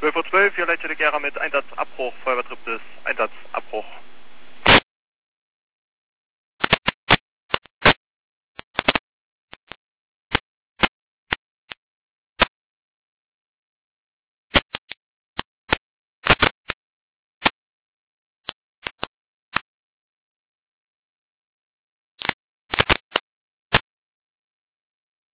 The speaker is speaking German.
12:12 Uhr, hier Leitstelle Gera mit Einsatzabbruch, Feuerwehrbetrieb des Einsatzabbruch.